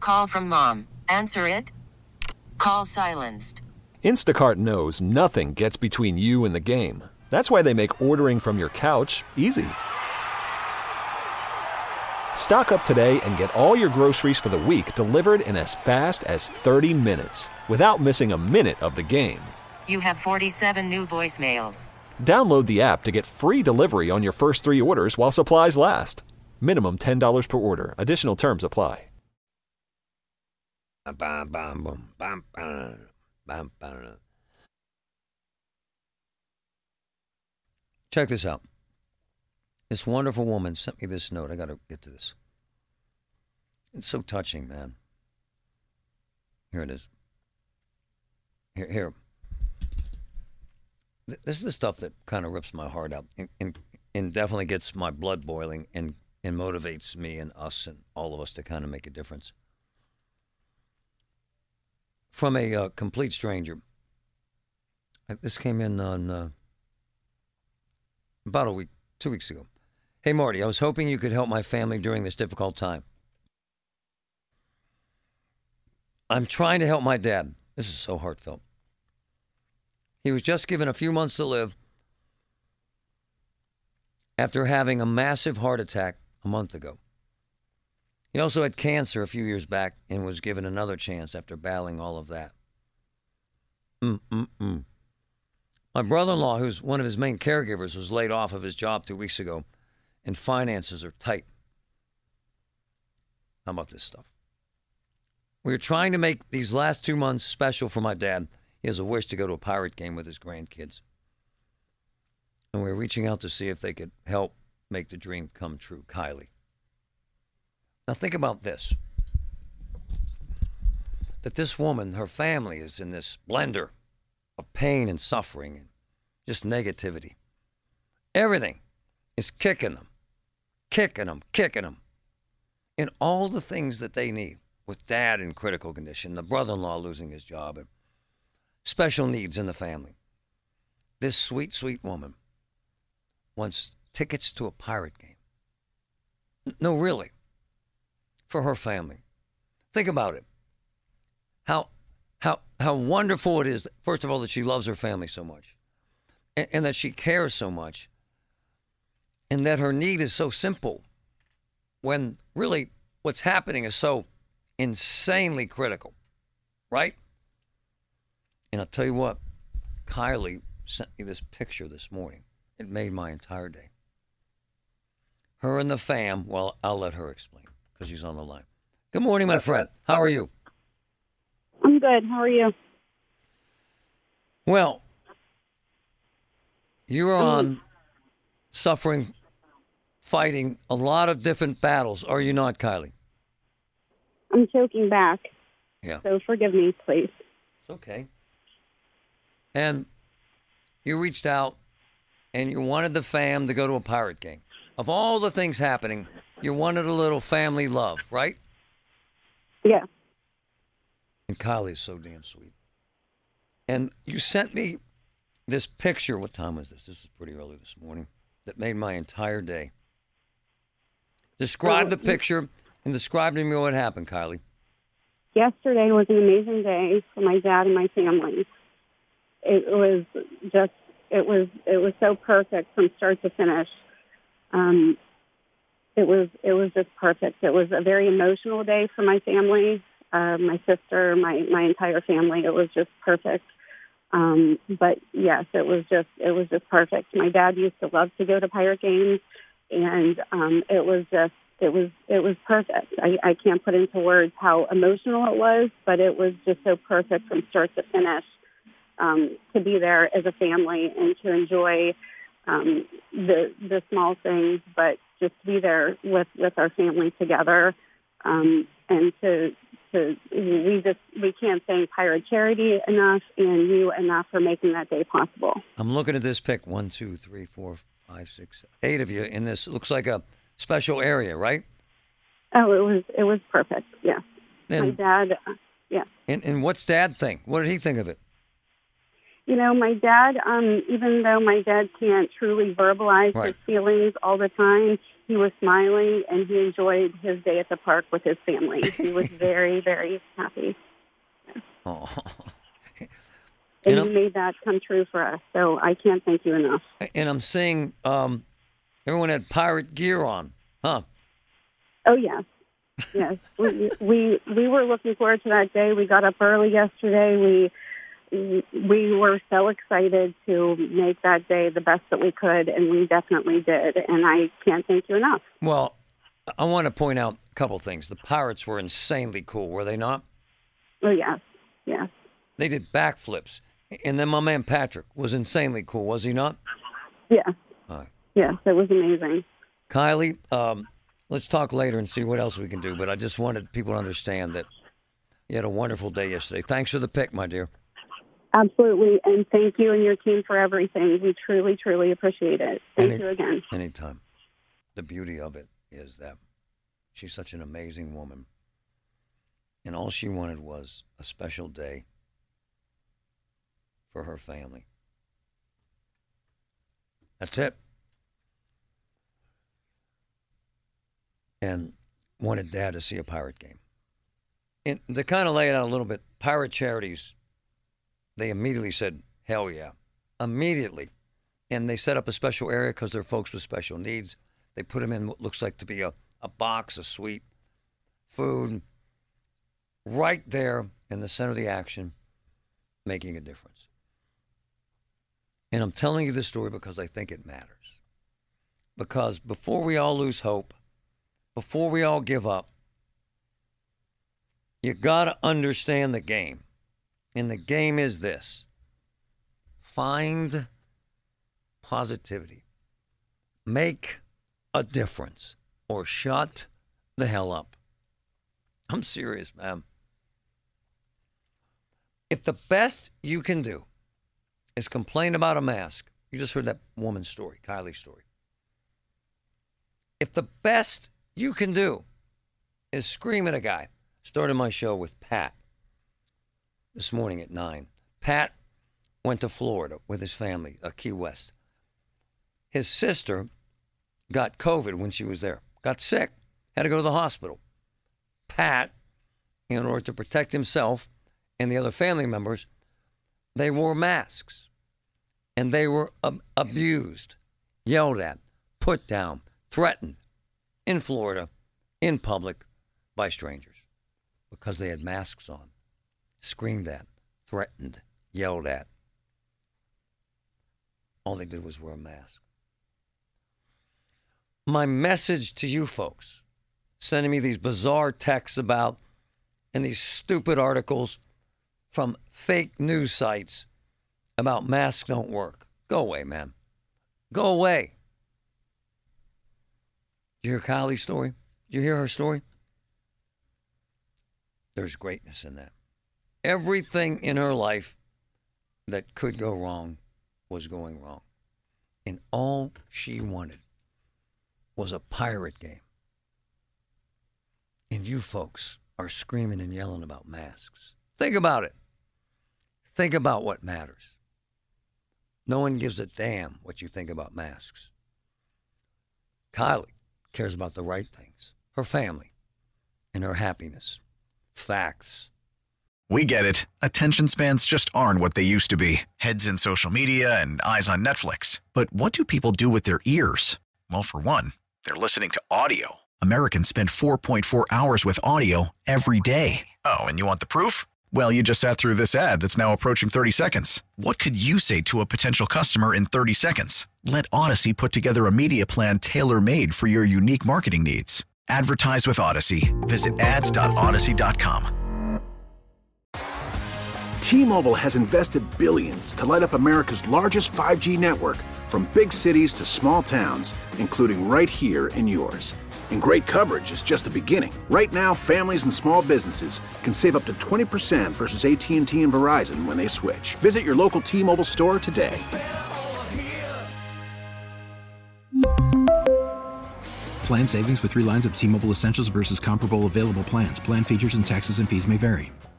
Call from mom. Answer it. Call silenced. Instacart knows nothing gets between you and the game. That's why they make ordering from your couch easy. Stock up today and get all your groceries for the week delivered in as fast as 30 minutes without missing a minute of the game. You have 47 new voicemails. Download the app to get free delivery on your first 3 orders while supplies last. Minimum $10 per order. Additional terms apply. Check this out. This wonderful woman sent me this note. I got to get to this. It's so touching, man. Here it is. Here. This is the stuff that kind of rips my heart out and definitely gets my blood boiling and motivates me and us and all of us to kind of make a difference. From a complete stranger. This came in on about 2 weeks ago. Hey, Marty, I was hoping you could help my family during this difficult time. I'm trying to help my dad. This is so heartfelt. He was just given a few months to live after having a massive heart attack a month ago. He also had cancer a few years back and was given another chance after battling all of that. My brother-in-law, who's one of his main caregivers, was laid off of his job 2 weeks ago, and finances are tight. How about this stuff? We're trying to make these last 2 months special for my dad. He has a wish to go to a Pirate game with his grandkids. And we're reaching out to see if they could help make the dream come true. Kylie. Now think about this. That this woman, her family, is in this blender of pain and suffering and just negativity. Everything is kicking them. In all the things that they need, with dad in critical condition, the brother-in-law losing his job, and special needs in the family. This sweet, sweet woman wants tickets to a Pirate game. No, really. For her family. Think about it. How wonderful it is, first of all, that she loves her family so much. And that she cares so much. And that her need is so simple. When really what's happening is so insanely critical. Right? And I'll tell you what, Kylie sent me this picture this morning. It made my entire day. Her and the fam, well, I'll let her explain because she's on the line. Good morning, my friend. How are you? I'm good. How are you? Well, you're on suffering, fighting a lot of different battles, are you not, Kylie? I'm choking back. Yeah. So forgive me, please. It's okay. And you reached out and you wanted the fam to go to a Pirate game. Of all the things happening, you wanted a little family love, right? Yeah. And Kylie's so damn sweet. And you sent me this picture. What time was this? This was pretty early this morning. That made my entire day. Describe the picture and describe to me what happened, Kylie. Yesterday was an amazing day for my dad and my family. It was so perfect from start to finish. It was just perfect. It was a very emotional day for my family, my sister, my entire family. It was just perfect. But yes, it was just perfect. My dad used to love to go to Pirate games, and it was perfect. I can't put into words how emotional it was, but it was just so perfect from start to finish. To be there as a family and to enjoy the small things, but just to be there with our family together, and we can't thank Pirate Charity enough and you enough for making that day possible. I'm looking at this pic. 1, 2, 3, 4, 5, 6, 8 of you in this. Looks like a special area, right? Oh, it was perfect. Yeah. And, my dad. Yeah. And what's Dad think? What did he think of it? You know, my dad, even though my dad can't truly verbalize his feelings all the time, he was smiling, and he enjoyed his day at the park with his family. He was very, very happy. Oh. And you made that come true for us, so I can't thank you enough. And I'm seeing everyone had pirate gear on, huh? Oh, yes. Yes. We were looking forward to that day. We got up early yesterday. We were so excited to make that day the best that we could, and we definitely did. And I can't thank you enough. Well, I want to point out a couple things. The pirates were insanely cool, were they not? Oh, yes. Yes. They did backflips. And then my man Patrick was insanely cool, was he not? Yeah. All right. Yes, it was amazing. Kylie, let's talk later and see what else we can do. But I just wanted people to understand that you had a wonderful day yesterday. Thanks for the pick, my dear. Absolutely. And thank you and your team for everything. We truly, truly appreciate it. Thank you again. Anytime. The beauty of it is that she's such an amazing woman. And all she wanted was a special day for her family. That's it. And wanted Dad to see a pirate game. And to kind of lay it out a little bit, pirate charities, they immediately said, hell yeah. Immediately. And they set up a special area because they're folks with special needs. They put them in what looks like to be a box of sweet food right there in the center of the action, making a difference. And I'm telling you this story because I think it matters. Because before we all lose hope, before we all give up, you got to understand the game. And the game is this. Find positivity. Make a difference. Or shut the hell up. I'm serious, man. If the best you can do is complain about a mask, you just heard that woman's story, Kylie's story. If the best you can do is scream at a guy, started my show with Pat this morning at 9. Pat went to Florida with his family, Key West. His sister got COVID when she was there, got sick, had to go to the hospital. Pat, in order to protect himself and the other family members, they wore masks. And they were abused, yelled at, put down, threatened in Florida, in public, by strangers because they had masks on. Screamed at, threatened, yelled at. All they did was wear a mask. My message to you folks, sending me these bizarre texts about and these stupid articles from fake news sites about masks don't work. Go away, man. Go away. Did you hear Kylie's story? Did you hear her story? There's greatness in that. Everything in her life that could go wrong was going wrong. And all she wanted was a pirate game. And you folks are screaming and yelling about masks. Think about it. Think about what matters. No one gives a damn what you think about masks. Kylie cares about the right things. Her family and her happiness. Facts. We get it. Attention spans just aren't what they used to be. Heads in social media and eyes on Netflix. But what do people do with their ears? Well, for one, they're listening to audio. Americans spend 4.4 hours with audio every day. Oh, and you want the proof? Well, you just sat through this ad that's now approaching 30 seconds. What could you say to a potential customer in 30 seconds? Let Odyssey put together a media plan tailor-made for your unique marketing needs. Advertise with Odyssey. Visit ads.odyssey.com. T-Mobile has invested billions to light up America's largest 5G network, from big cities to small towns, including right here in yours. And great coverage is just the beginning. Right now, families and small businesses can save up to 20% versus AT&T and Verizon when they switch. Visit your local T-Mobile store today. Plan savings with 3 lines of T-Mobile Essentials versus comparable available plans. Plan features and taxes and fees may vary.